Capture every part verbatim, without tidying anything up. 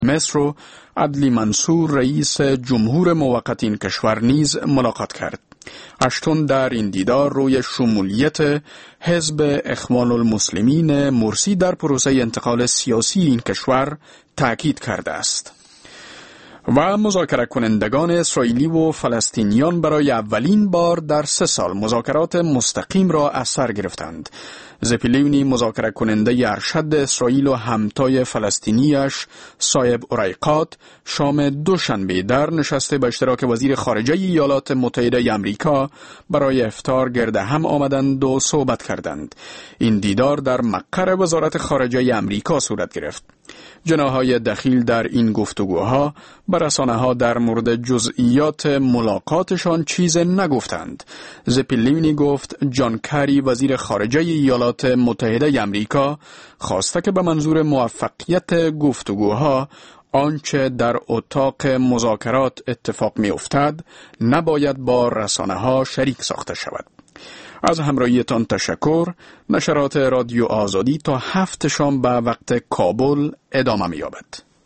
مصر و عدلی منصور رئیس جمهور موقت این کشور نیز ملاقات کرد. اشتون در این دیدار روی شمولیت حزب اخوان المسلمین مرسی در پروسه انتقال سیاسی این کشور تأکید کرده است. و مذاکره کنندگان اسرائیلی و فلسطینیان برای اولین بار در سه سال مذاکرات مستقیم را از سر گرفتند. زپی لیونی مذاکره کننده ارشد اسرائیل و همتای فلسطینیش صایب اریقات شام دوشنبه در نشست به اشتراک وزیر خارجه ایالات متحده آمریکا برای افطار گرد هم آمدند و صحبت کردند. این دیدار در مقر وزارت خارجه آمریکا صورت گرفت. جناحهای دخیل در این گفتگوها به رسانه‌ها در مورد جزئیات ملاقاتشان چیز نگفتند. زپی لیونی گفت جان کری وزیر خارجه ایالات متحده آمریکا خواسته که به منظور موفقیت گفتگوها آنچه در اتاق مذاکرات اتفاق می افتد نباید با رسانه‌ها شریک ساخته شود. از همراهیتان تشکر. نشرات رادیو آزادی تا هفت شام به وقت کابل ادامه می یابد.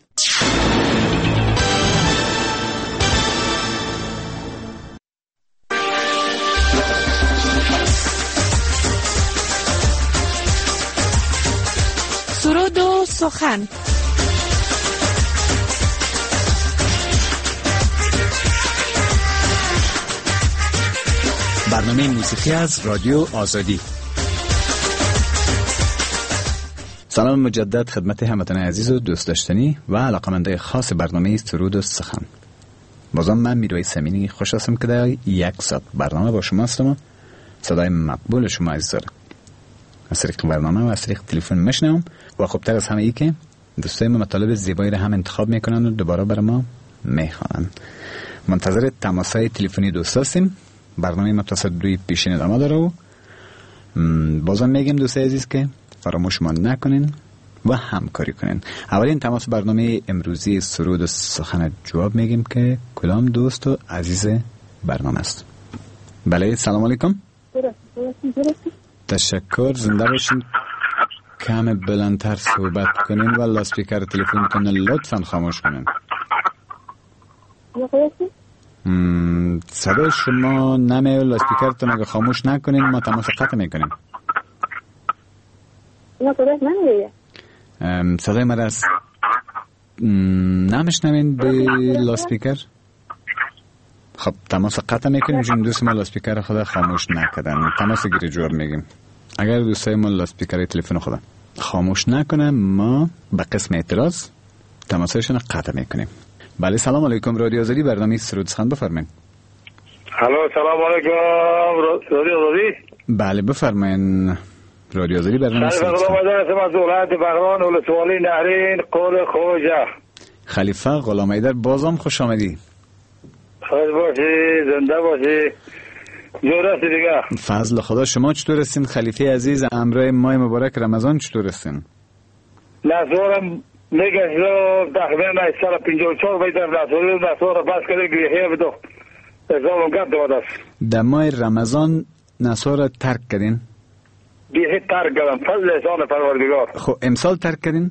سرود و سخن. برنامه موسیقی از رادیو آزادی. سلام مجدد خدمت هموطنان عزیز و دوست داشتنی و علاقمندای خاص برنامه سرود و سخن. بازم من میرویس امینی خوش هستم که در یک ساعت برنامه با شما هستم و صدای مقبول شما عزیزا را از طریق برنامه و از طریق تلفن میشنوم و خوبتر از همه ای که دوستای ما مطالب زیبایی را هم انتخاب میکنن و دوباره برای ما میخوانن. منتظر تماسهای تلفنی دوست هستیم. برنامه ما تصدیقی پیشین ادامه داره و بازم میگم دوستای عزیز که فراموش ما نکنین و همکاری کنین. اولین تماس برنامه امروزی سرود و سخن جواب میگیم که کدام دوست و عزیز برنامه است. بله سلام علیکم. تشکر. زنده باشین. کم بلندتر صحبت کنین و لاسپیکر تلفنتون لطفاً خاموش کنین. صدای شما نمیاد. لاسپیکرتون اگه خاموش نکنین ما تماس قطع میکنیم. صدای ما را نمیشنوین به لاسپیکر. خب تماس قطع میکنیم چون دوست ما لاسپیکر خدا خاموش نکردن. تماس گیری جواب میگیم. اگر دوستای ما لاسپیکر تلفن خدا خاموش نکنه ما به قسم اعتراض تماسشون قطع میکنیم. بله سلام علیکم. رادیو آزادی برنامه سرود سخن بفرمایید. الو سلام علیکم رادیو آزادی. بله بفرمایید. رادیو آزادی برنامه سرود سخن. خلیفه غلام حیدر از بغران ولسوالی نهرین قول خوجه. خلیفه غلام حیدر بازم خوش آمدی. خوش باشی زنده باشی. جور هستی دیگه. فضل خدا. شما چطور هستین خلیفه عزیز؟ امرای ماه مبارک رمضان چطور هستین؟ نصورم میگه جو تقریبا سال پنجاه و چهار بیدر نصور نصور بس کرده گریه بدو حسابم گفت دو دست در ماه رمضان نصور ترک کردین؟ گریه ترک کردم فضل احسان پروردگار. خب امسال ترک کردین؟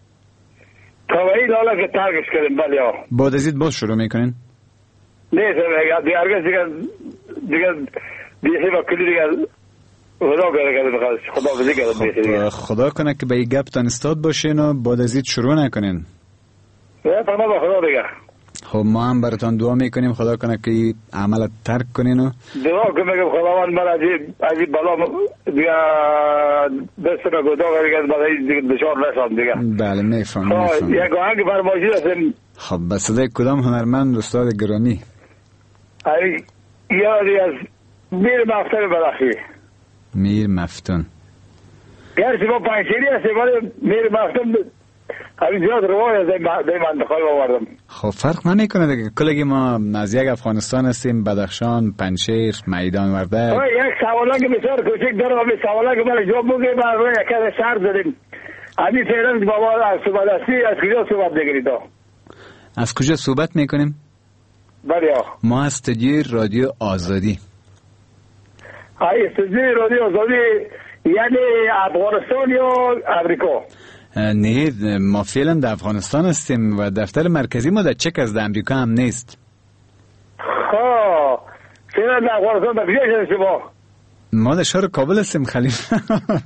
توایی لالا که ترکش کردیم. بله ها. بعد از اید باز شروع میکنین؟ نیست دیگه هرگز دیگه دیگه دیگه با کلی دیگه خدا کرده خدا بزی کرده. خدا کنه که به این گپ تان استاد باشین و بعد از اید شروع نکنین. نه پناه با خدا دیگه. خب ما هم براتان دعا میکنیم خدا کنه که این عمل ترک کنین و دعا که میگم خداوند من عجیب عجیب بلا دیگه دست به گدا دیگه برای دیگه بشار نشم دیگه. بله میفهم میفهم. یک آهنگ فرمایشی هستیم. خب به صدای کدام هنرمند استاد گرامی؟ ای یادی از میر مفتون بلخی. میر مفتون. گرچه ما پنجشیری هستیم ولی میر مفتون همین زیاد روای از این منطقه آوردم. خب فرق نمیکنه دیگه. کلگی ما از یک افغانستان هستیم. بدخشان، پنجشیر، میدان وردک. یک سوالا که بسیار کوچک دارم. همین سوالا که من جواب بگیم ما روی یک شهر زدیم. همین فعلا بابا از صحبت هستی از کجا صحبت بگیرید؟ از کجا صحبت میکنیم؟ بله ما از استودیوی رادیو آزادی. های استودیوی رادیو آزادی یعنی افغانستان یا امریکا؟ نه ما فعلا در افغانستان هستیم و دفتر مرکزی ما در چک از امریکا هم نیست. ها فعلا در افغانستان در کجا هستید شما؟ ما در شهر کابل هستیم خلیفه.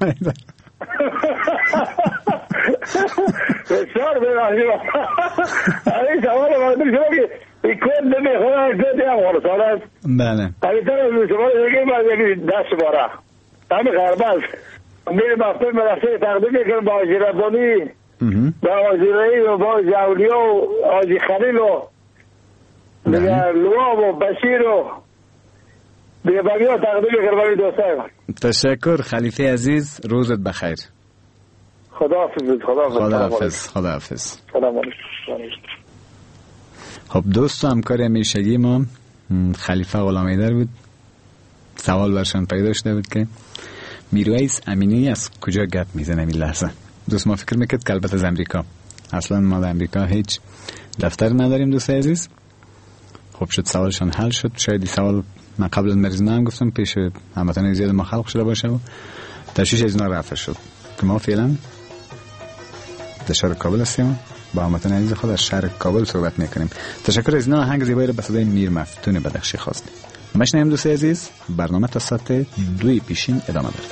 بسیار ببخشید. این سوال مردم شما که این کل نمیخواه کل افغانستان است. بله. قریبتر شما دیگه باید دست باره. همه خرباز. میریم افتاد مدرسه تقدیم میکنم با آجی ربانی، با آجی رئی و با آجی اولیا و آجی خلیل و دیگه لواب و بشیر و دیگه بقیه تقدیم میکنم برای دوستای. تشکر خلیفه عزیز، روزت بخیر. خداحافظ. خداحافظ. خداحافظ. سلام علیکم. خب دوست و همکار همیشگی ما خلیفه غلامحیدر بود. سوال برشان پیدا شده بود که میرویس امینی از کجا گپ میزنه این لحظه. دوست ما فکر میکرد که البته از امریکا. اصلا ما در امریکا هیچ دفتر نداریم دوست عزیز. خب شد سوالشان حل شد. شاید این سوال من قبل از مریض هم گفتم پیش هموطنان زیاد ما خلق شده باشه و تشویش از اینا رفع شد که ما فعلا در شهر کابل هستیم با هموطنان عزیز خود از شهر کابل صحبت میکنیم. تشکر از اینا. آهنگ زیبایی رو به صدای میر مفتون بدخشی خواستیم. مشنیم دوست عزیز. برنامه تا ساعت دوی پیشین ادامه داره.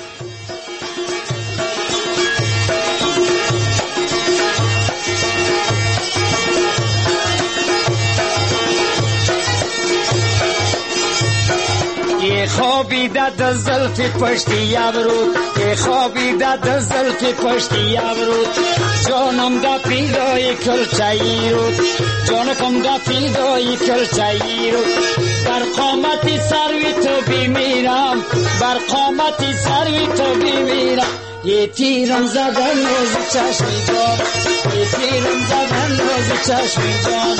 خوابیده د زلف پشتی ابرود، خوابیده د زلف پشتی ابرود، جانم دا پیدای کلچه‌ای رود، جانم دا پیدای کلچه‌ای رود، بر قامتی سروی تو بیمیرم، بر قامتی سروی تو بیمیرم، یه تیرم زدن روز چشمی جان، یه تیرم زدن روز چشمی جان.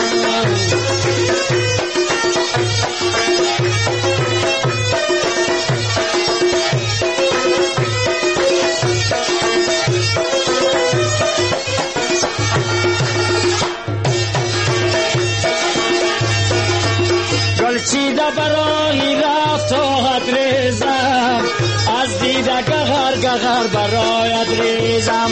گلچیده برای رفت و ریزم، از دیده گهر گهر برایت ریزم،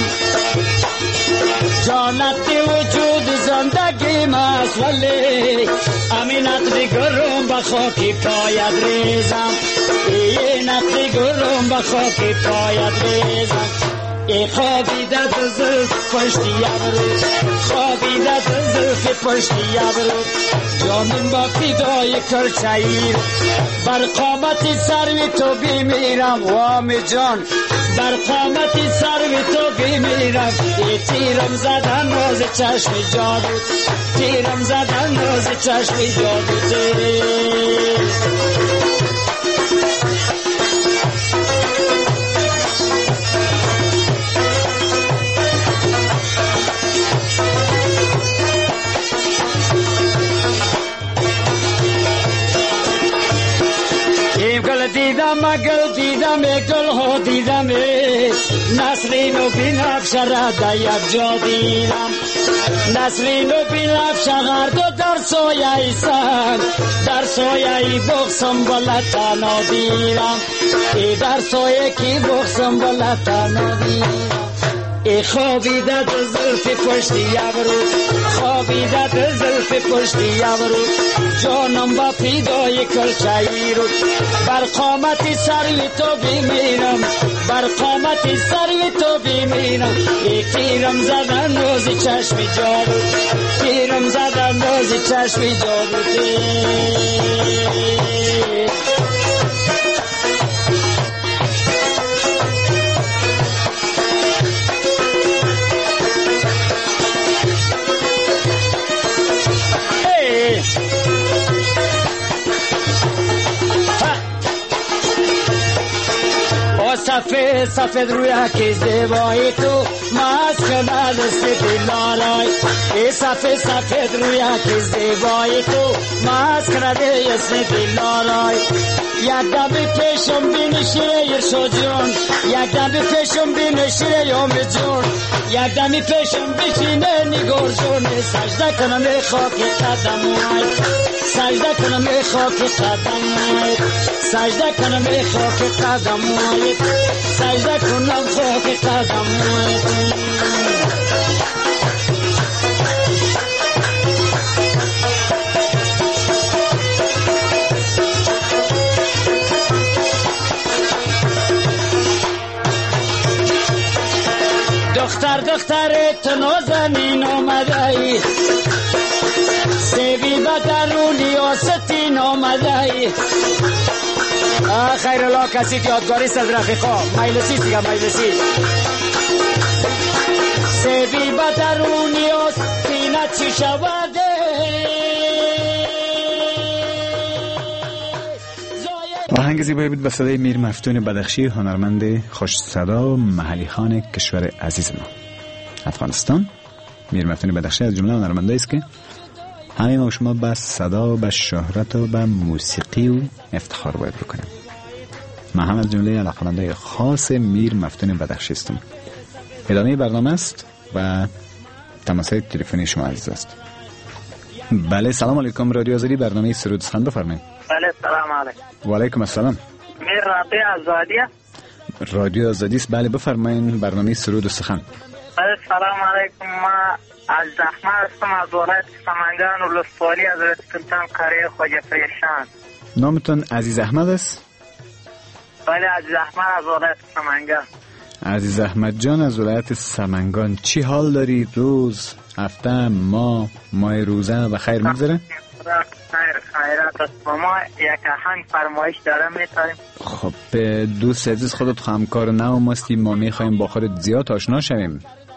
جانت وجود زندگی مست ولی امینت دیگرم به خاکی پایت ریزم، اینت دیگرم به خاکی پایت ریزم. ای خوابیده د زلف پشتی ابرو، خوابیده د زلف پشتی ابرو، جانم با فدای کلچه‌ای، بر قامتی سروی تو بیمیرم وام جان، بر قامتی سروی تو بیمیرم. ای تیرم زدن روز چشم جادو، تیرم زدن روز چشم جادو. دیدم گل دیدم گل ها دیدم، نسرین و بینفش را در یک جا دیدم، نسرین و بینفش هر دو در سایه ایسان، در سایه ای بخصم بلتا نادیرم، ای در سایه کی بخصم بلتا نادیرم. ای خوابیده د زلف پشتی ابرو، خوابیده د زلف پشتی ابرو، جانم با فدای کلچه‌ای رو، بر قامتی سروی تو بیمیرم، بر قامتی سروی تو بیمیرم. ای تیرم زدن روز چشم جادو، تیرم زدن روز چشم جادو. سفید سفید رویا که زیبایی تو مسخره دستی لالای، ای سفید سفید رویا که زیبایی تو مسخره دستی لالای. یک دبی پیشم بینی شیر شو جون، یک دبی پیشم بینی شیر یوم جون، یک دمی پیشم بشینه نگار جونه سجده کنم ای خاک قدمای سجده کنم ای خاک قدمای سجده کنم ای خاک قدمای سجده کنم خاک قدمای دختر دختر تنازنین آمده ای سیبی بدرونی آستین آمده ای خیر الله کسی که یادگاریست از رفیقا مجلسی دیگه مجلسی سیبی بدرونی آستین چی شوده آهنگ زیبایی بود به صدای میر مفتون بدخشی هنرمند خوش صدا و محلی خان کشور عزیز ما افغانستان. میر مفتون بدخشی از جمله هنرمندایی است که همه ما شما به صدا و به شهرت و به موسیقی و افتخار باید بکنیم. من هم از جمله علاقه‌مندای خاص میر مفتون بدخشی هستم. ادامه برنامه است و تماس‌های تلفنی شما عزیز است. بله سلام علیکم رادیو آزادی برنامه سرود سخن بفرمایید. بله سلام علیکم. و علیکم السلام. میر رادیو آزادیه. رادیو آزادی است بله بفرمایید برنامه سرود سخن. بله سلام علیکم ما از زحمت هستم از ولایت سمنگان ولسوالی از سلطان قریه خواجه پریشان. نامتون عزیز احمد است؟ بله عزیز احمد از ولایت سمنگان. عزیز احمد جان از ولایت سمنگان چی حال داری؟ روز هفته ما ماه روزه و خیر میگذره؟ خیر خیرات است ما یک آهنگ فرمایش دارم میتاریم. خب به دوست عزیز خودت همکار نو ماستی ما میخوایم با خودت زیاد آشنا شویم.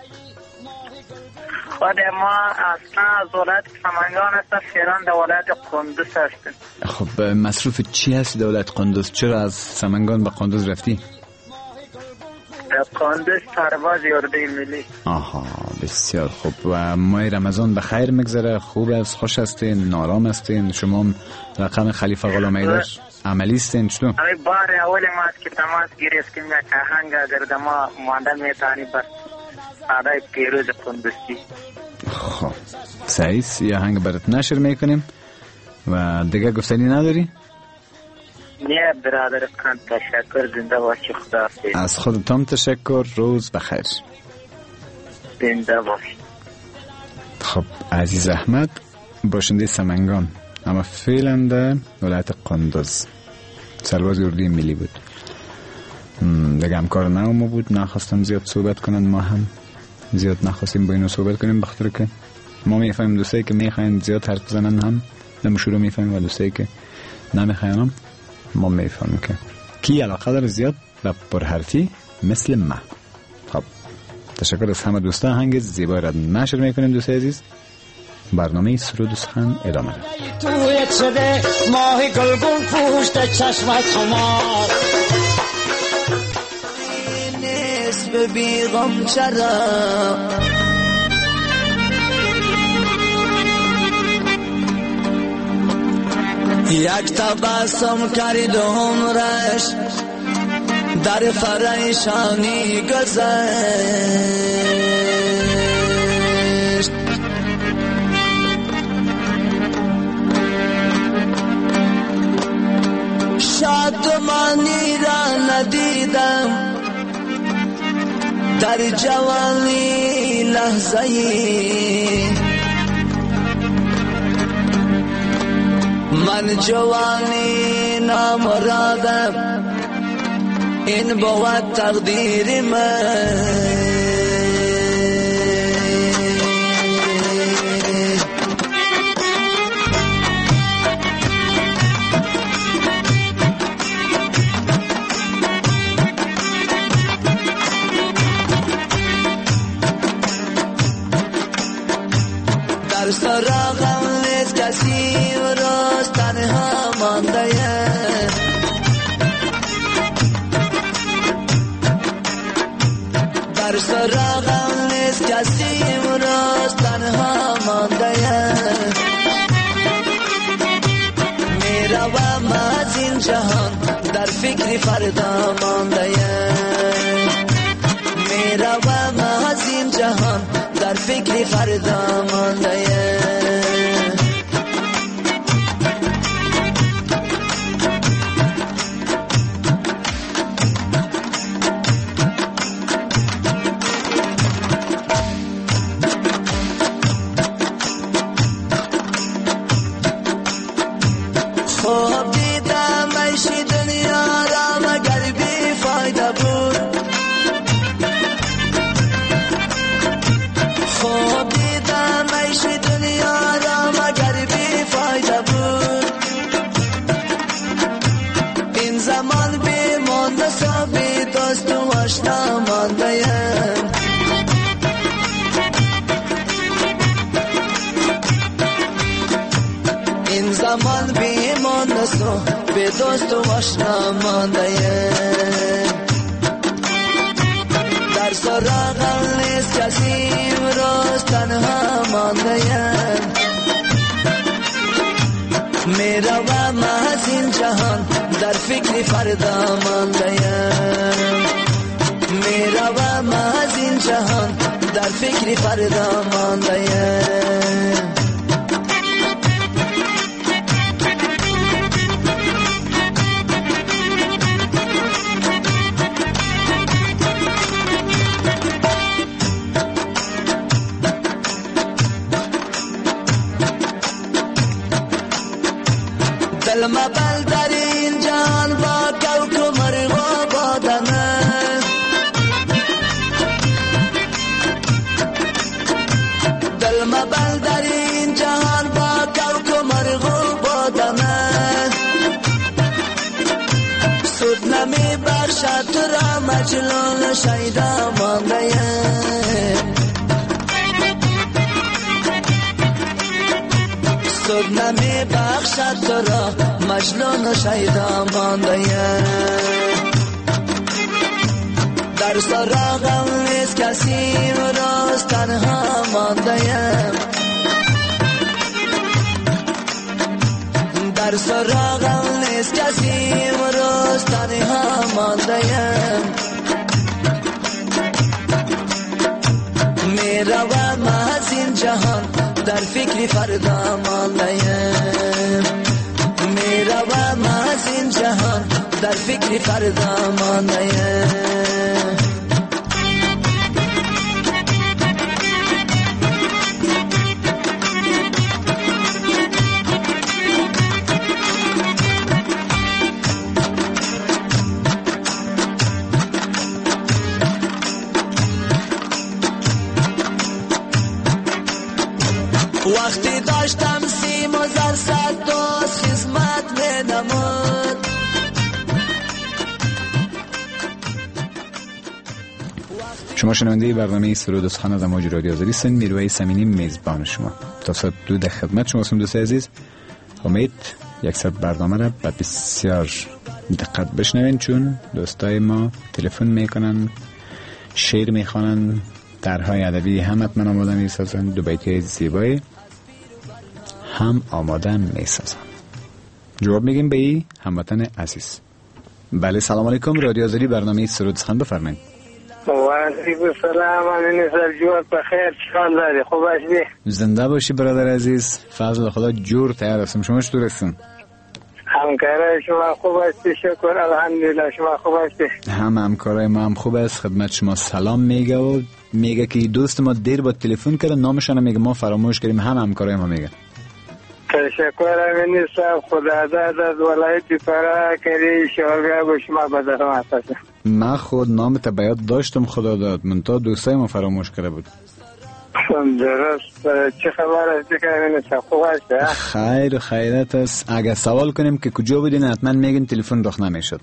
خود ما اصلا از ولایت سمنگان هستم فیران در ولایت قندوز هستیم. خب مصروف چی هستی در ولایت قندوز؟ چرا از سمنگان به قندوز رفتی؟ در قندوز سرباز اردوی ملی. آها بسیار خوب. و ماه رمضان به خیر میگذره؟ خوب است؟ خوش هستین؟ نارام هستین؟ شما رقم خلیفه غلام حیدر عملی هستین؟ چطور؟ همین بار اول ما از که تماس گرفتیم یک آهنگ اگر در ما ماندن میتانی بس سادای پیروز قندوزی. خب صحیح یه آهنگ برات نشر میکنیم و دیگه گفتنی نداری؟ نه برادر کن تشکر زنده باشی خدا حافظ. از خودتم تشکر روز بخیر زنده باشی. خب عزیز احمد باشنده سمنگان اما فعلا در ولایت قندوز سرباز اردوی ملی بود. دیگه همکار نو ما بود نخواستم زیاد صحبت کنن ما هم زیاد نخواستیم با اینو صحبت کنیم بخاطر که ما میفهمیم دوستایی که میخواین زیاد حرف بزنن هم نمشورو میفهمیم و دوستایی که نمیخواین هم ما میفهمیم که کی علاقه داره زیاد به پرحرفی مثل ما. خب تشکر از همه دوستا آهنگ زیبا را نشر میکنیم دوستای عزیز. برنامه سرود سخن ادامه داره. تویت شده ماه گلگون پوشت چشمت خمار نسب بیغم چرا یک تبسم کرد عمرش در پریشانی گذشت شادمانی را ندیدم در جوانی لحظه‌ای من جوانی نامرادم این بود تقدیر من. در سراغم نیست کسی و روز تنها مانده در سراغم نیست کسی و روز تنها مانده میروم از این جهان در فکر فردا مانده میروم از این جهان فکری فردا مانده. خواب دیدم عیشی دنیا را مگر بی فایده بود. خواب دیدم عیشی دنیا را مگر بی فایده بود. این زمان بی مانده سا بی دوست و آشنا مانده ام. این زمان بی مانده سا بی دوست و آشنا مانده ام. در سراغم نیست کسی روز تنها مانده ام. می روم از این جهان در فکر فردا مانده ام. می روم از این جهان در فکر فردا مانده ام. دل مبل در این جان با کوک مرغ و بادمه. دل مبل در این جان با کوک مرغ و بادمه. سود نمی بخشد تو را مجنون شیدا مانده. سود نمی بخشد تو را مجنون و شیدا مانده. در سراغم نیست کسی روز تنها مانده. در سراغم نیست کسی روز تنها مانده. می روم از این جهان در فکر فردا مانده. می روم از این جهان در فکر فردا مانده. وقتی داشتم سیم و زر صد دوست خدمت می نمود. شما شنونده برنامه سرود و سخن از امواج رادیو آزادی هستین. میروی سمینی میزبان شما تا ساعت دو در خدمت شما هستم. دوست عزیز، امید یک ساعت برنامه را با بسیار دقت بشنوین، چون دوستای ما تلفن میکنن، شعر میخوانن، طرحهای ادبی هم حتما آماده میسازن، دو بیتی زیبایی هم آماده میسازن. جواب میگیم به این هموطن عزیز. بله، سلام علیکم. رادیو آزادی برنامه سرود سخن بفرمایید. و علیکم السلام. امین سر جوار بخیر، چیکار داری؟ خوب هستی؟ زنده باشی برادر عزیز. فضل خدا جور تیار هستم. شما چطور هستین؟ همکارای شما خوب هستی؟ شکر الحمدلله. شما خوب هستی؟ هم همکارای ما هم خوب است. خدمت شما سلام میگه و میگه که دوست ما دیر با تلفن کرد، نامشون میگه ما فراموش کردیم. هم همکارای ما میگه تشکر. امین صاحب خدا داد از ولایت فرا کری شوگه با شما بدرم هستم. من خود نام تبعیت داشتم، خدا داد، من تا دوستای ما فراموش کرده بود. درست. چه خبر است که امین صاحب خوب هستی؟ خیر خیرت است. اگه سوال کنیم که کجا بودین حتما میگین تلفن رخ نمیشد.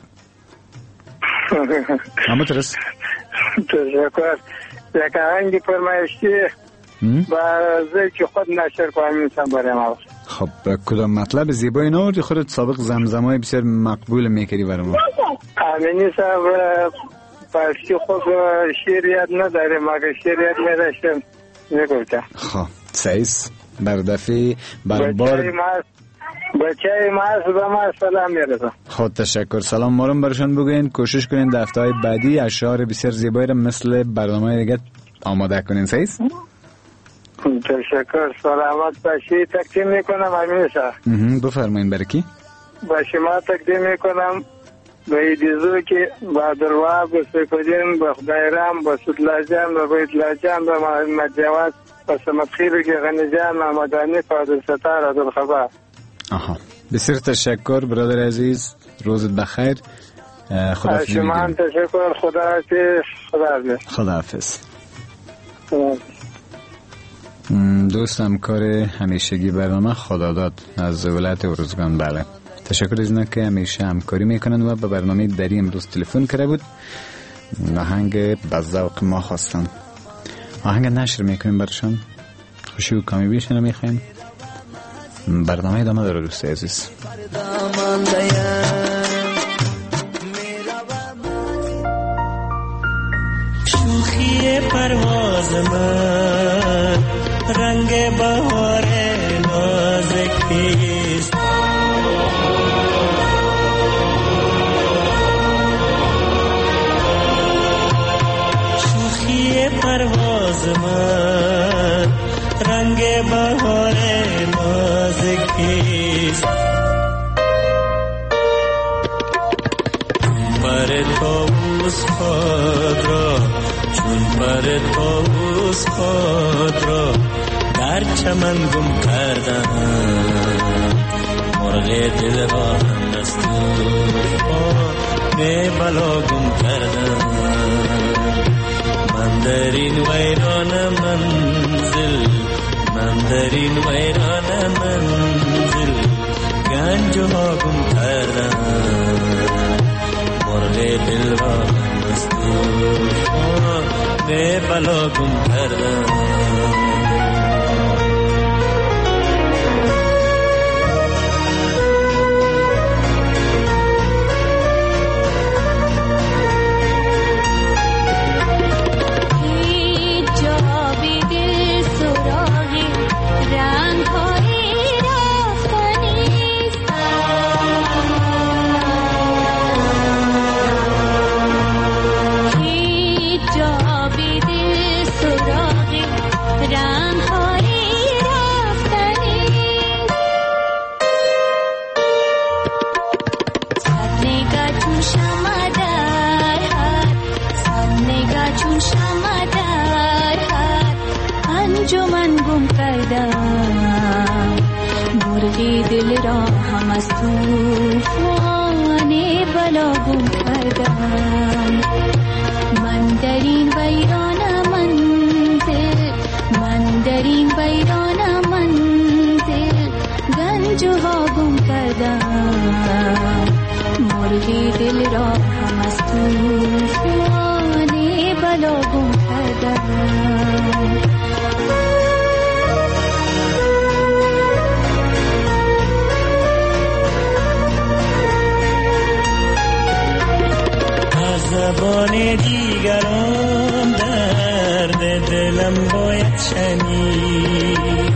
اما درست. تشکر. یک آهنگ فرمایشی با ذکر خود نشر کنم انسان برای ما. خب کدام مطلب زیبایی نوردی؟ خودت سابق زمزمای بسیار مقبول میکردی برای ما. امینی صاحب پرشی خود شیریت نداره، مگه شیریت میداشتم میگفتم. خب سعیس بر دفعه بر بار بچه ماست به ما سلام میرسم. خود تشکر. سلام مارم برشان بگوین. کوشش کنین دفترهای بعدی اشعار بسیار زیبایی را مثل برنامه دیگه آماده کنین. سعیس تشکر. سلامت باشی. تقدیم میکنم همیشه. بفرمایید. برای کی؟ با شما تقدیم میکنم به ایدیزو که با دروا به سیفالین به خدایرام به سدلاجان به بیتلاجان به محمد جواد به سمت خیلی که غنیجان محمدانی فادر ستار عبدالخبا. آها بسیار تشکر برادر عزیز. روزت بخیر. خدا حافظ. شما هم تشکر. خدا حافظ. خدا حافظ. خدا حافظ. دوست همکار همیشگی برنامه خداداد از ولایت ارزگان. بله تشکر از اینکه همیشه همکاری میکنن و به برنامه دری امروز تلفن کرده بود. آهنگ به ذوق ما خواستن. آهنگ نشر میکنیم برشان. خوشی و کامی بیشن میخوایم. برنامه ادامه داره دوست عزیز. شوخی پرواز من رنگ بهار نازکیست. شوخی پرواز من رنگ بهار نازکیست. بر طاووس خود را چون بر طاووس خود را در چمن گم کردم. مرغ دل را هم از طوفان بلا گم کردم. من در این ویران منزل من در این ویران منزل گنج ها گم کردم. مرغ دل را هم از طوفان بلا گم کردم. دل را هم از طوفان بلا گم کردم. من در این ویران منزل من در این ویران منزل گنج ها گم کردم. مرغی دل را هم از طوفان بلا گم کردم. زبان دیگران درد دلم باید شنید.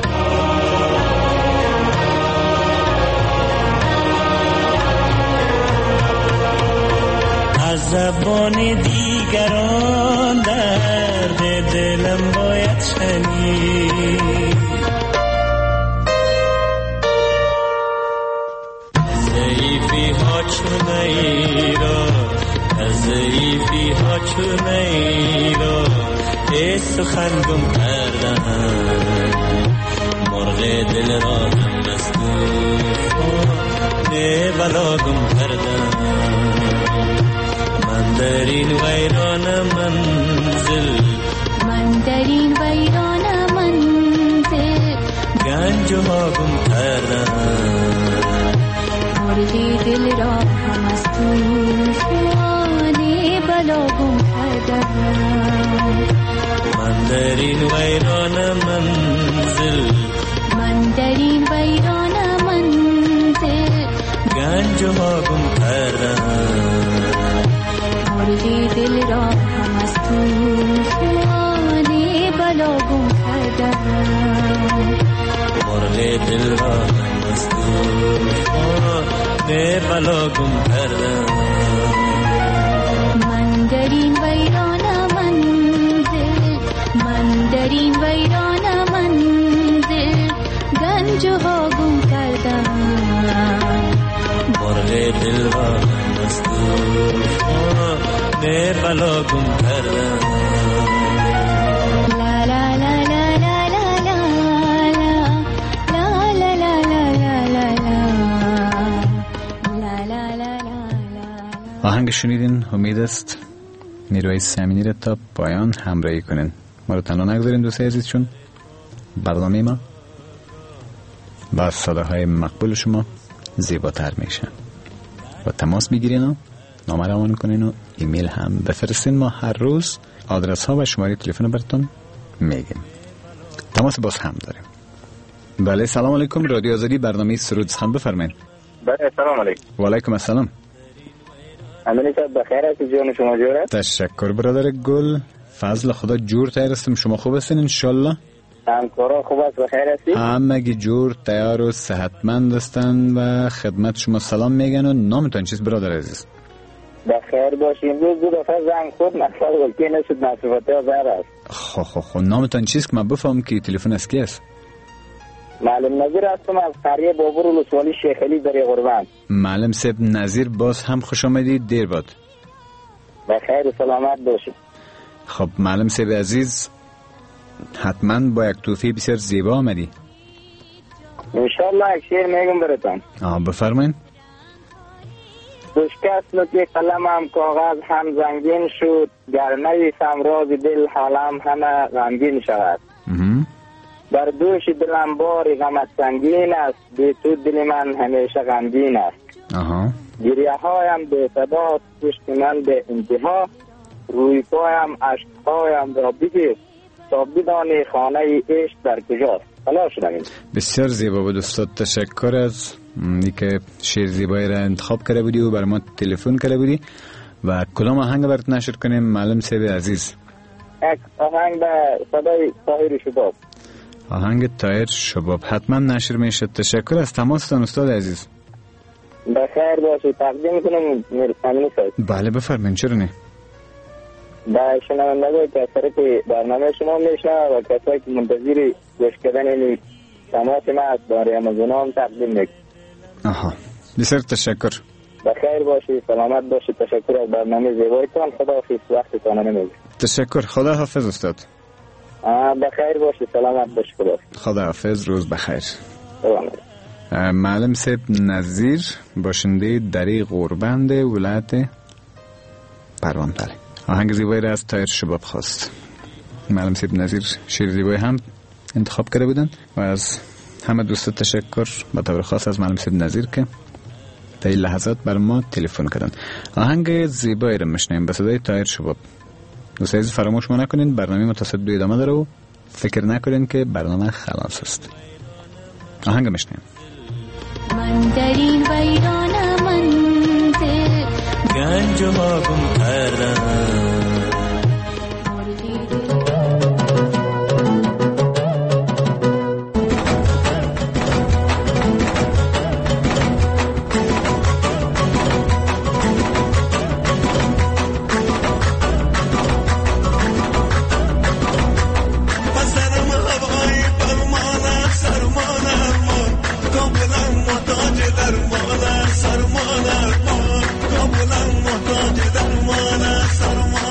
از زبان دیگران درد دلم باید شنید. ضعیفی ها چون ایران ضعیفی ها چون ایرا ای سخن گم کردن. مرغ دل را هم از طوفان بلا گم کردن. من در این ویران منزل من در این ویران منزل گنج ها گم کردن. مرغ دل را هم از طوفان بلا گم کردم. من در این ویران منزل من در این ویران منزل گنج ها گم کردم. مرغ دل را هم از طوفان بلا گم کردم. مرغ دل را هم از طوفان بلا گم کردم. من در این ویران منزل من در این ویران گنج ها گم کردم مرغ دل را از طوفان بلا گم کردم لا لا لا لا لا لا لا لا لا لا لا لا لا. آهنگ شنیدین. امید است نیروی سمینی را تا پایان همراهی کنین. ما رو تنها نگذارین دوستای عزیز، چون برنامه ما با صداهای مقبول شما زیباتر میشه. و تماس بگیرین و نامه روان کنین و ایمیل هم بفرستین. ما هر روز آدرس ها و شماره تلفن براتون میگیم. تماس باز هم داریم. بله سلام علیکم. رادیو آزادی، برنامه سرود سخن، بفرمایید. بله سلام علیکم. و علیکم السلام. امین صاحب بخیر هستی؟ جان شما جوره؟ تشکر برادر گل. فضل خدا جور تیار هستم. شما خوب هستین انشالله؟ همکارا خوب است؟ بخیر هستی؟ همگی جور تیار و صحتمند هستن و خدمت شما سلام میگن. و نامتون چیست برادر عزیز؟ بخیر باشی. امروز دو دفعه زنگ خود مثلا وقتی نشد مصروفاتی ها زر است. خو خو خو نامتون چیست که من بفهم که تلفن از کی است؟ معلم نظیر هستم از قریه بابور ولسوالی شیخ علی در قربان. معلم صاحب نظیر، باز هم خوش آمدید. دیر باد. بخیر و سلامت باشی. خب معلم صاحب عزیز، حتما با یک توفیق بسیار زیبا آمدی. انشالله یک شعر میگم براتون. آه بفرمایید. دوشکست نوتی قلمم کاغذ هم زنگین شد، گر نویسم راز دل حالم همه غمگین شود. بر دوش دلم بار غمت سنگین است، بی تو دل من همیشه غمگین است. آها. گریه هایم به صدا، پشت من به انتها، روی پایم اشکهایم را بگیر تا بدانی خانه عشق در کجاست. حالا شدم. بسیار زیبا بود استاد. تشکر از اینکه شعر زیبایی را انتخاب کرده بودی و بر ما تلفن کرده بودی. و کدام آهنگ برات نشر کنیم معلم صاحب عزیز؟ یک آهنگ به صدای طاهر شباب. آهنگ طاهر شباب حتما نشر میشه. تشکر از تماستان استاد عزیز. بخیر باشی. تقدیم کنم امین صاحب. بله بفرمایید. چرا نه؟ با شنوندگان کسایی که برنامه شما میشنه و کسایی که منتظر گوش کردن این تماس ما از باره امازون هم تقدیم میکنم. آها بسیار تشکر. بخیر باشی. سلامت باشی. تشکر از برنامه زیبایتان. خداحافظ. وقتتان نمیگیرم. تشکر. خدا حافظ استاد. بخیر باشی. سلامت باشی. خدا خدا حافظ. روز بخیر. معلم صاحب نظیر، باشنده دری غوربند ولایت پروان. بله آهنگ زیبایی را از طاهر شباب خواست. معلم صاحب نظیر شعر زیبایی هم انتخاب کرده بودن و از همه دوستا تشکر به طور خاص از معلم صاحب نظیر که تا این لحظات بر ما تلفن کردن. آهنگ زیبایی را میشنیم به صدای طاهر شباب. دوستای عزیز فراموش نکنین برنامه متصدی ادامه داره و فکر نکنین که برنامه خلاص است. آهنگ میشنیم. من در این ویران منزل گنج ها گم کردم سرمانه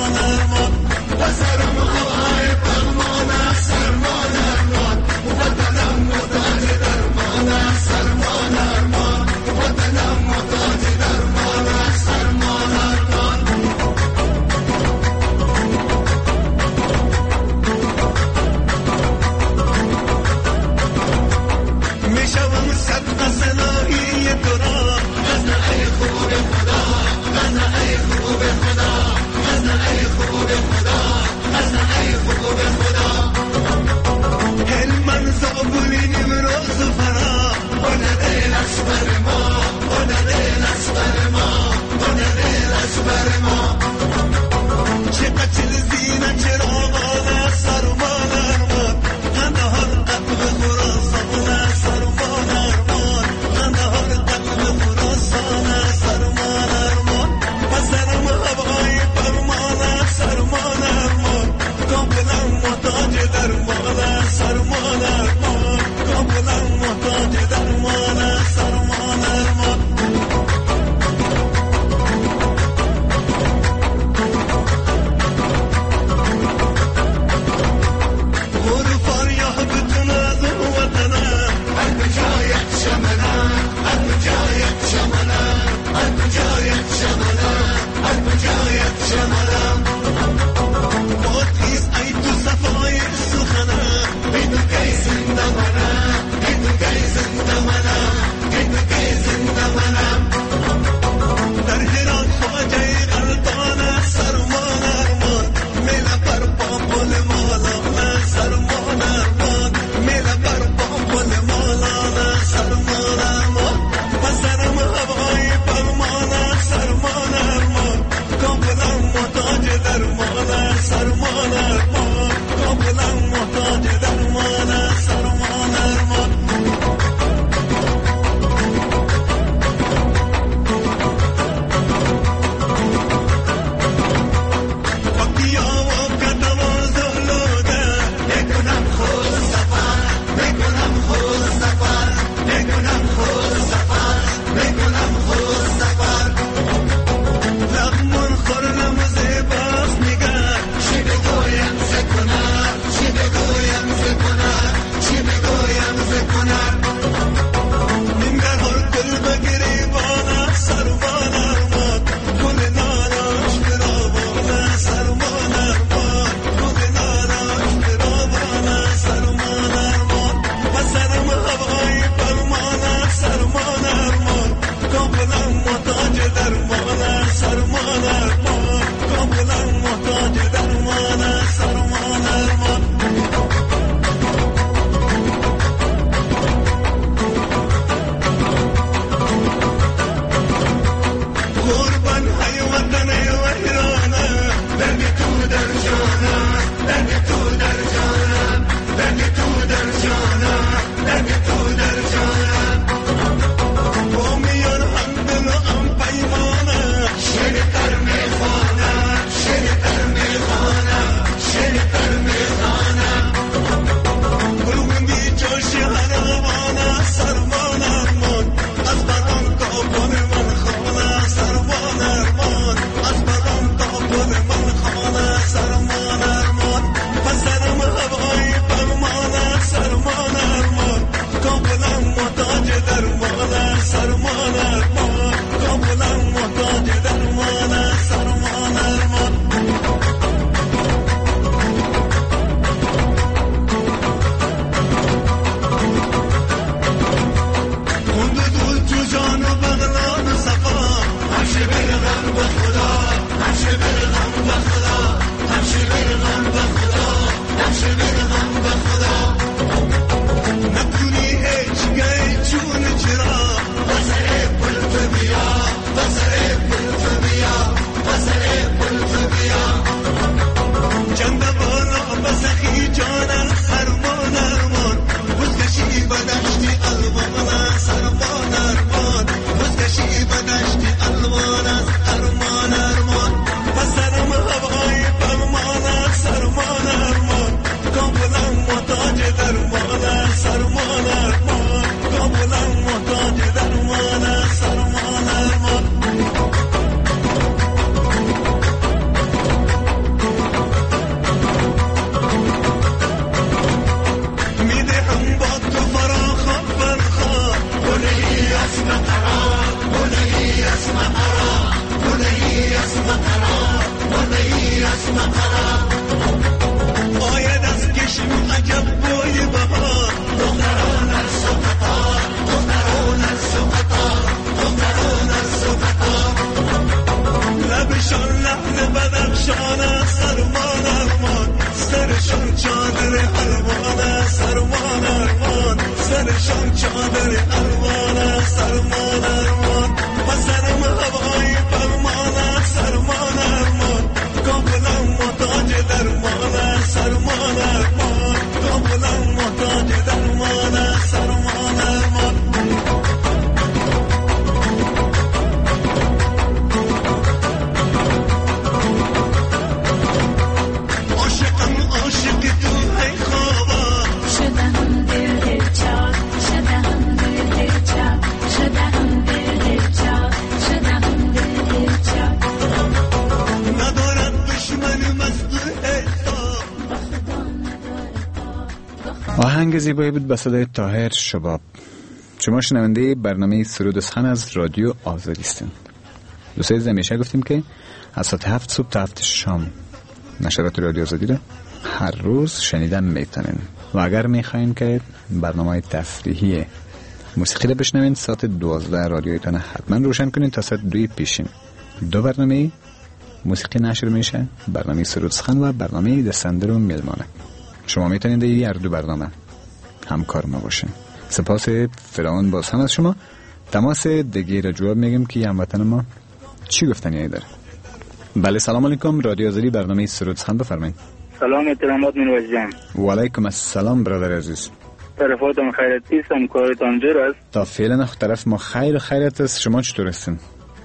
آهنگ زیبایی بود به صدای طاهر شباب. شما شنونده برنامه سرود و سخن از رادیو آزادی هستین. دوستای عزیز، همیشه گفتیم که از ساعت هفت صبح تا هفت شام نشرات رادیو آزادی رو هر روز شنیدن میتونین و اگر میخواین که برنامه تفریحی موسیقی رو بشنوین ساعت دوازده رادیویتون حتما روشن کنین تا ساعت دوی پیشین. دو برنامه موسیقی نشر میشه، برنامه سرود سخن و برنامه دستندر و میلمانه. شما میتونید در هر دو برنامه همکار ما باشین. سپاس فراوان باز هم از شما. تماس دیگه را جواب میگیم که هموطن ما چی گفتنی داره. بله، سلام علیکم، رادیو آزادی، برنامه سرود سخن، بفرمایید. سلام، احترامات منوج جان. و علیکم السلام برادر عزیز. طرفاتم خیرتی است، همکارتان جور است. تا فعلا طرف ما خیر و خیرت است. شما چطور هستین؟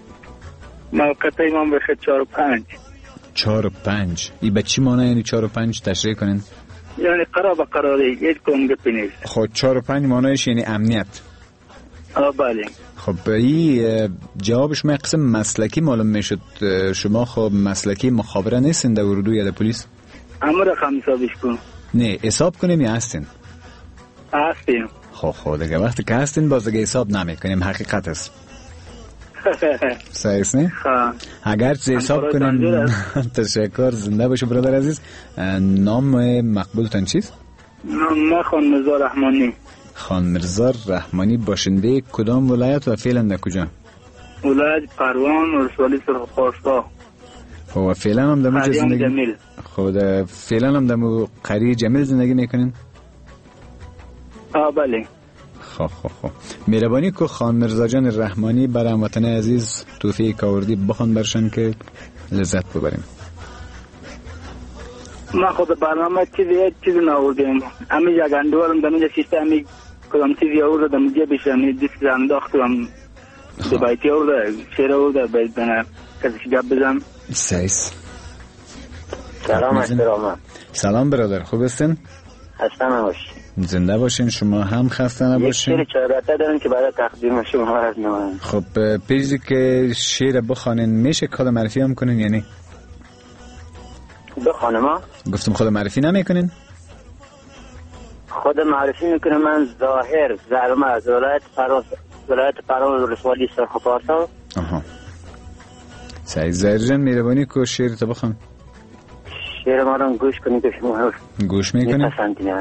موقعی ما بخیر چهار و پنج. چهار و پنج ای به چی معنی یعنی چهار و پنج تشریح کنین؟ یعنی قرار به قراری یک کم گپی نیست. خب چهار و پنج معنیش یعنی امنیت. آه بله. خب این جواب شما قسم مسلکی معلوم میشد. شما خب مسلکی مخابره نیستین در اردو یا در پلیس؟ همه رقم حسابش کن. نه حساب کنیم یا هستین؟ هستیم. خب خب دیگه وقتی که هستین باز دیگه حساب نمیکنیم، حقیقت است. صحیح است نه؟ اگر حساب کنیم. تشکر، زنده باشه برادر عزیز. نام مقبولتان چیست؟ نام خان مرزا رحمانی. خان مرزا رحمانی باشنده کدام ولایت و فعلا در کجا؟ ولایت پروان، ولسوالی سرخپارسا. خب فعلا هم در مجا زندگی؟ جمیل. خب فعلا هم در قریه جمیل زندگی میکنین؟ آه بله. خب خب خب مهربانی که خان مرزا جان رحمانی برای هموطن عزیز توفیق آوردی بخوان برشن که لذت ببریم. ما خود برنامه چیزی چیزی نآوردیم. امی یک اندوالم دمیجا شیسته امی کدام چیزی آورده دمیجا بشه امی دیست انداختم دو بایتی آورده شیر آورده باید بنا کسیش جب بزن. سیس. سلام احترامم. سلام برادر، خوب هستین؟ خسته نباشین. زنده باشین. شما هم خسته نباشین. یک شیر چهارده دارم که برای تقدیم شما از نمایم. خب پیزی که شیر بخوانین میشه خود معرفی هم کنین یعنی؟ بخوانه ما؟ گفتم خود معرفی نمیکنین؟ خود معرفی میکنه. من ظاهر زرمه از ولایت پروان، ولایت پروان ولسوالی سرخپارسا. آها سعی ظاهر جان مهربانی که شیر تو بخوان. شیر ما رو گوش کنید که شما گوش میکنید؟ میپسندین.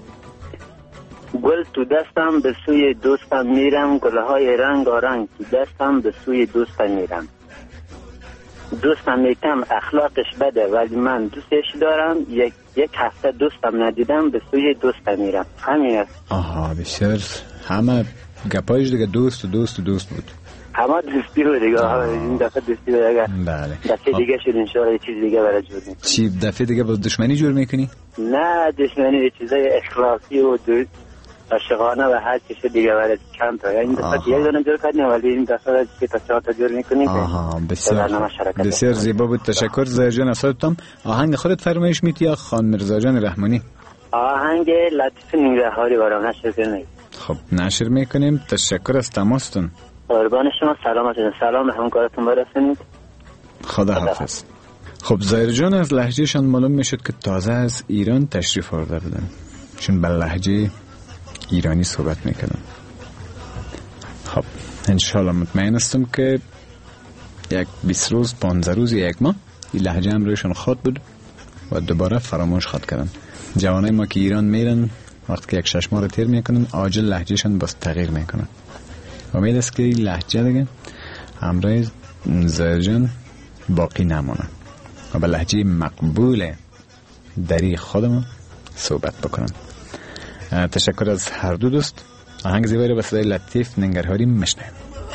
گل تو دستم به سوی دوستم میرم، گلهای رنگ آرنگ تو دستم به سوی دوستم میرم. دوستم یکم اخلاقش بده ولی من دوستش دارم. یک یک هفته دوستم ندیدم به سوی دوستم میرم. همین است. آها بسیار. همه گپایش دیگه دوست و دوست و دوست بود. همه دوستی بود دیگه. این دفعه دوستی بود دیگه. بله. دفعه دیگه شد انشاءالله یه چیز دیگه برای جور میکنی. چی دفعه دیگه باز دشمنی جور میکنی؟ نه دشمنی، یه چیزای اخلاقی و دوست عاشقانه و هر چیز دیگه ولی چند تا این دفعه یک دونه جور کردیم ولی این دفعه سه تا چهار تا جور میکنیم. آها بسیار بسیار زیبا بود. تشکر زهیر جان از خودتم. آهنگ خودت فرمایش میتی یا خان مرزا جان رحمانی؟ آهنگ لطیف نوبهاری برام نشر کنید. خب نشر میکنیم. تشکر از تماستون. قربان شما. سلامتون. سلام همکارتون برسونید. خدا حافظ. خب زهیر جان از لهجهشان معلوم میشد که تازه از ایران تشریف آورده بودن چون به لهجه ایرانی صحبت میکنن. خب انشالله مطمئن هستم که یک بیست روز پانزده روز یک ماه این لهجه هم رویشون خود بود و دوباره فراموش خود کردن. جوانای ما که ایران میرن وقتی که یک شش ماه رو تیر میکنن عاجل لهجهشون باز تغییر میکنن. امید است که این لهجه دیگه همراه زهیر جان باقی نمانه و به لهجه مقبول دری خودمون صحبت بکنن. تشکر از هر دو دوست. آهنگ زیبایی رو به صدای لطیف ننگرهاری میشنویم.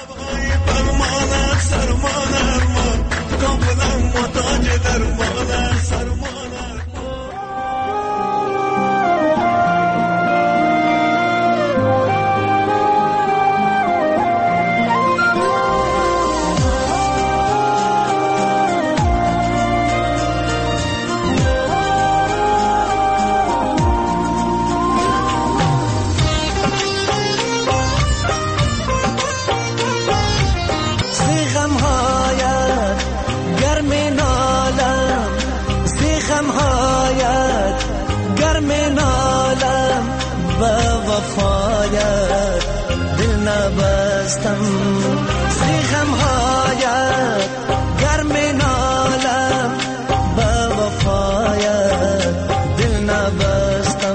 وفایت دل نبستم زیغم هایت گرم نالم با وفایت دل نبستم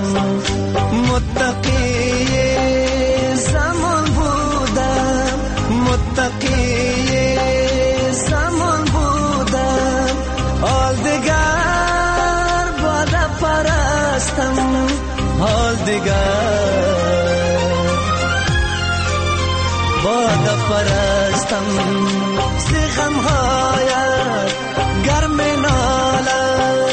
متقی زمان بودم متقی زمان بودم حال دیگر بادا پرستم حال دیگر بادا پرستم زیغم هایت گرم نالم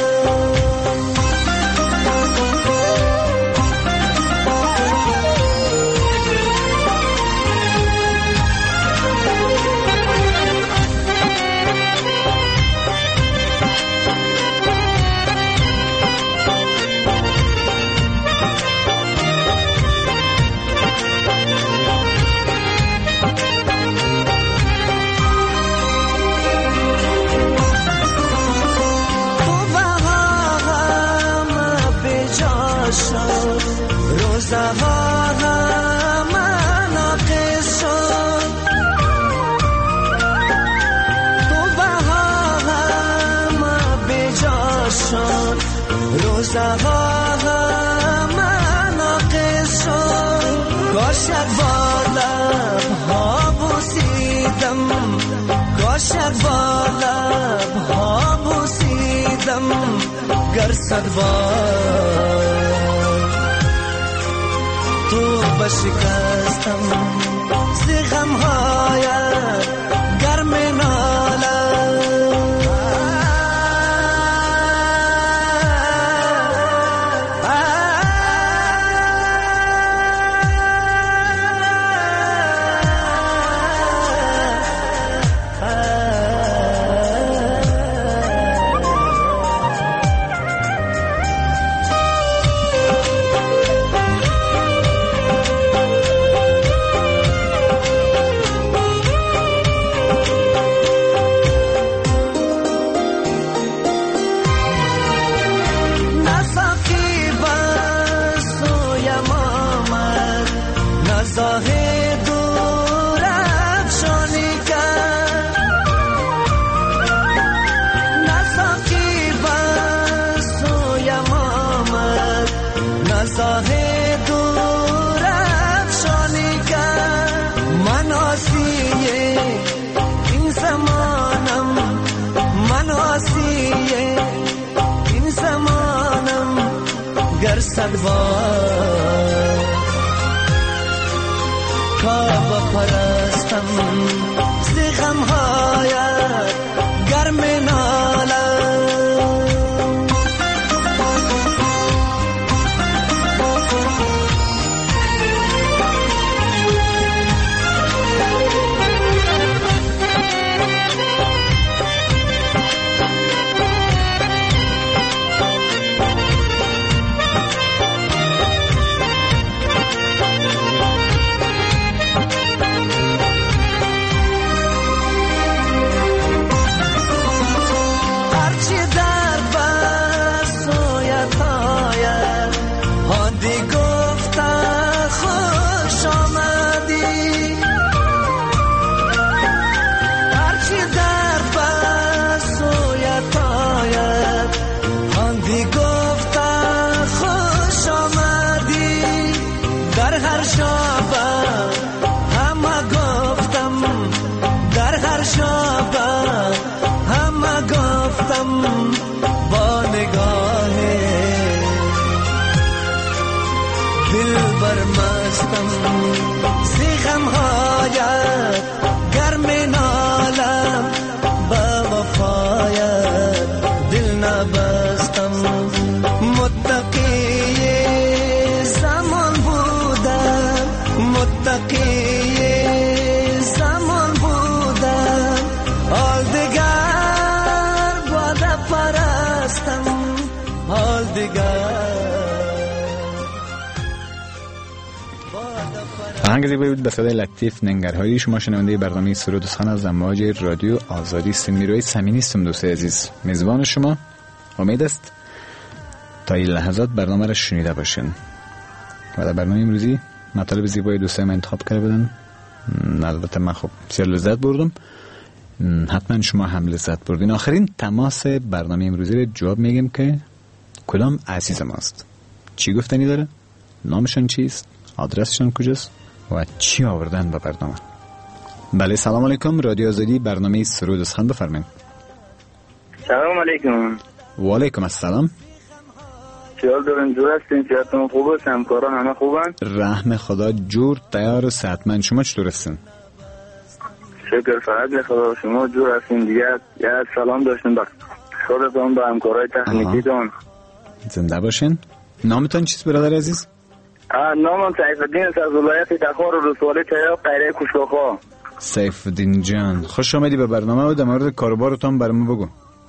روزها من ناقص شد کاشک با لبها بوسیدم کاشک با لبها بوسیدم گر صد بار تو بشکستم زیغم هایت گرم نالم صدبار کعبه پرستم زیغم هایت گرم نالم زیغمهایت گرم نالم با وفایت دل نبستم متقی زمان بودم متقی زمان بودم حال دیگر باده پرستم حال دیگر آهنگ زیبایی بود به صدای لطیف ننگرهایی. شما شنونده برنامه سرود و سخن از امواج رادیو آزادی هستید. میروی سمینی هستم دوست عزیز، میزبان شما. امید است تا این لحظات برنامه را شنیده باشین و در برنامه امروزی مطالب زیبای دوستای من انتخاب کرده بودن. البته من خب بسیار لذت بردم، حتما شما هم لذت بردین. آخرین تماس برنامه امروزی رو جواب میگم که کدام عزیز ماست، چی گفتنی داره، نامشون چیست، آدرسشون کجاست و چی آوردن با برنامه. بله سلام علیکم، رادیو آزادی، برنامه سرود و سخن، بفرمایید. سلام علیکم. و علیکم السلام. چیال دارن جور هستین؟ چیاتون خوب است؟ همکارا همه خوبن؟ رحم خدا جور تیار و صحتمند. شما چطور هستین؟ شکر فضل خدا، شما جور هستین. دیگه یه سلام داشتیم به خودتون، به همکارای تکنیکیتون. زنده باشین. نامتون چیست برادر عزیز؟ نامم سیف الدین است، از ولایت تخار و رسوالی چیا قیره کشکاخا. سیف الدین جان خوش آمدی به برنامه و در مورد کاروبارتون برام بگو.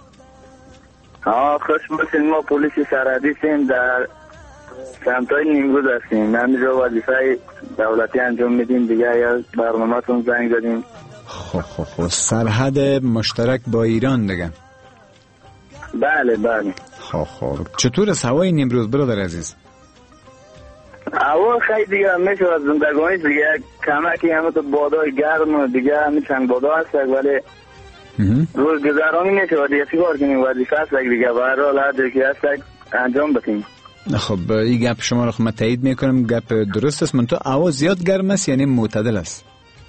آه خوش باشین. ما پلیس سرحدی هستیم، در سمتای نیمروز هستیم. همینجا وظیفه دولتی انجام میدیم. دیگه یا برنامه تون زنگ زدیم. خب خب خب سرحد مشترک با ایران دیگه؟ بله بله. خب خب چطور است هوای نیمروز برادر عزیز؟ هوا خیلی دیگه میشه از زندگانی دیگه کمکی همه تو بادای گرم و دیگه همه چند بادا هست، ولی روز گذرانی میشه و دیگه چیکار کنیم، وظیفه هست دیگه. به هر حال هر که هست انجام بدیم. خب این گپ شما رو خب من تایید میکنم، گپ درست است. من تو هوا زیاد گرم است یعنی معتدل است؟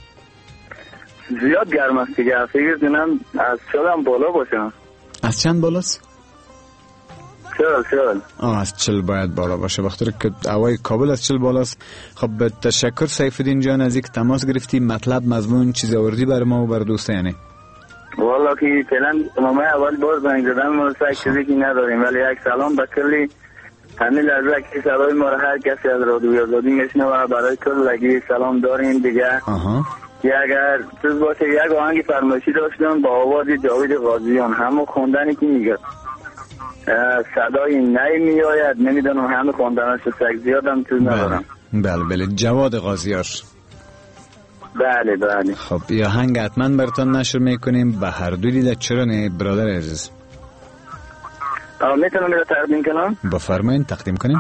زیاد گرم است دیگه، فکر کنم از چهل هم بالا باشه. از چند بالاست؟ چل چل. آه از چل باید بالا باشه، بخاطر که هوای کابل از چل بالاست. خب تشکر سیف الدین جان از اینکه تماس گرفتی، مطلب مضمون چیزی آوردی برای ما و برای دوستا یعنی؟ والا که فعلا ما اول باز زنگ زدن ما سعی چیزی که نداریم، ولی یک سلام به کلی همین لحظه که صدای ما را هر کسی از رادیو آزادی میشنوه برای کل لگی سلام داریم دیگه. آها. یا اگر چیز باشه یک آهنگ فرمایشی داشتم با آواز جاوید غازیان، همون خوندنی که میگه صدای نی می آید، نمیدونم همه خوندنش سگ زیادم چیز ندارم. بله بله جواد غازیار. بله بله. خب یا هنگ حتما براتون نشر میکنیم به هر دو دیده، چرا نه برادر عزیز؟ میتونم میره تقدیم کنم؟ بفرمایین تقدیم کنیم.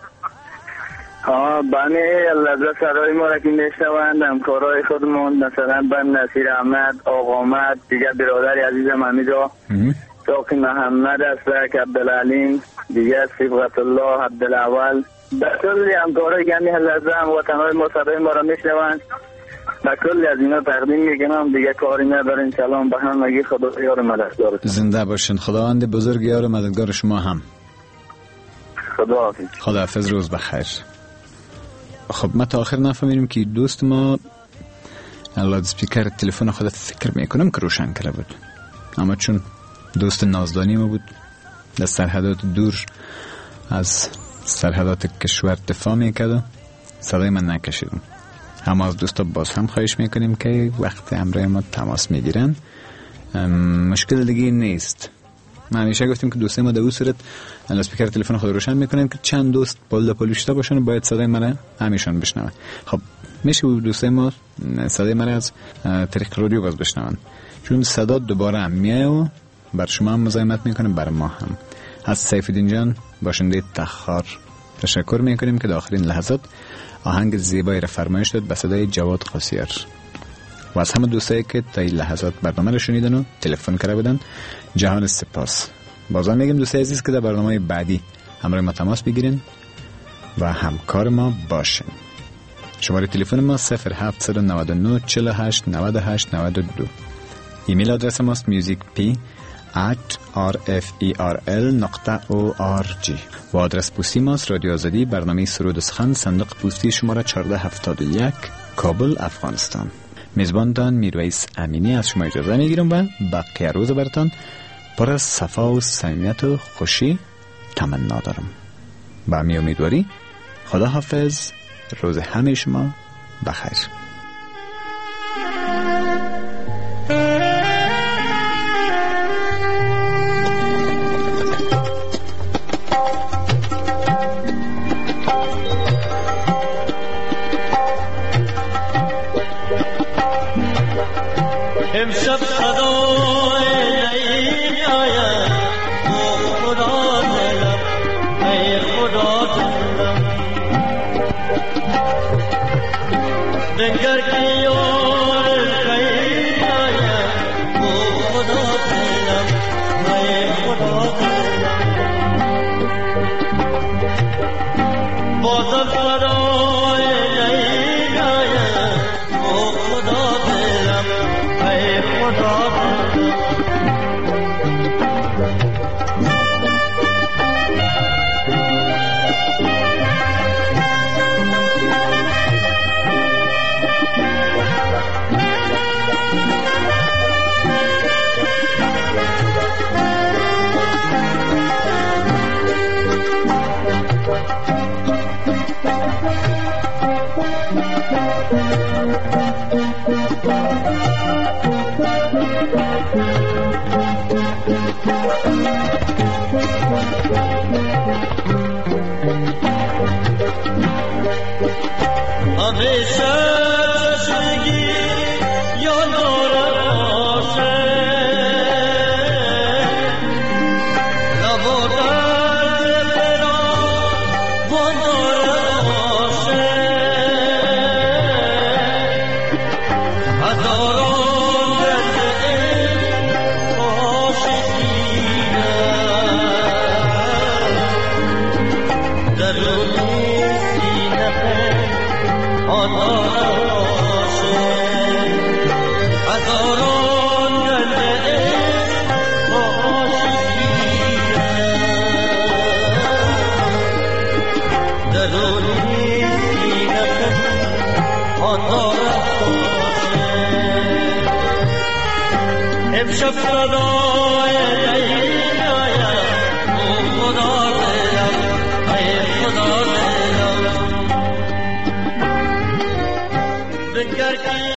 ها بله لذت صدای ما را که میشنوند همکارای خودمون مثلا بن نصیر احمد، آقا احمد، دیگه برادری عزیزم همینجا ساقی محمد است، عبدالعلیم، دیگه صبغت الله عبدالاول، در کلی همکارای گمی لذت هم وطنهای ما صدای ما را میشنوند. در کلی از اینا تقدیم میکنم، دیگه کاری ندارین. سلام به هم مگی، خدا یار مددگار. زنده باشین، خداوند بزرگ یار مددگار شما هم. خدا حافظ. خدا حافظ، روز بخیر. خب ما تا آخر نفهمیدیم که دوست ما لاد سپیکر تلفن خودت فکر میکنم که روشن کرده بود، اما چون دوست نازدانی ما بود در سرحدات دور از سرحدات کشور دفاع میکرد، صدای من نکشیدم. اما از دوستا باز هم خواهش میکنیم که وقت همراه ما تماس میگیرن مشکل دیگه نیست. ما همیشه گفتیم که دوستای ما در اون صورت اسپیکر تلفن خود روشن میکنن که چند دوست بالا پلوشته باشن و باید صدای من همیشون بشنون. خب میشه دوستای ما صدای من از طریق رادیو باز بشنون، چون صدا دوباره هم میاد و بر شما هم مزاحمت میکنه، بر ما هم. از سیف الدین جان باشنده تخار تشکر میکنیم که در آخرین لحظات آهنگ زیبایی را فرمایش داد به صدای جواد غازیار. و از همه دوستایی که تا این لحظات برنامه رو شنیدن و تلفن کرده بودن جهان سپاس. بازم میگم دوستای عزیز که در برنامه بعدی همراه ما تماس بگیرین و همکار ما باشین. شماره تلفن ما صفر هفت نه نه چهل و هشت نود و هشت نود و دو. ایمیل آدرس ماست music p ات آر اف ای آر ال نقطه او آر جی و آدرس پستی ماست رادیو آزادی، برنامه سرود و سخن، صندوق پستی شماره چهارده هفتاد و یک، کابل، افغانستان. میزباندان میرویس امینی از شما اجازه میگیرم و بقیه روز براتان پر از صفا و صمیمیت و خوشی تمنا دارم. با می امیدواری خدا حافظ، روز همه شما بخیر. امشب صدای نی آید او خدا دلم، ای خدا دلم، دنگر کی یار کی آید او خدا دلم، ای خدا دلم، بازم صدای نی آید او خدا دلم، ای خدا دلم. همیشه چشمگی یا نور آشه لب درد برا و نور آشه هزاران درد عاشقیه درونی سینه امشب صدای نی آید او خدا دلم، ای خدا دلم، دنگر کی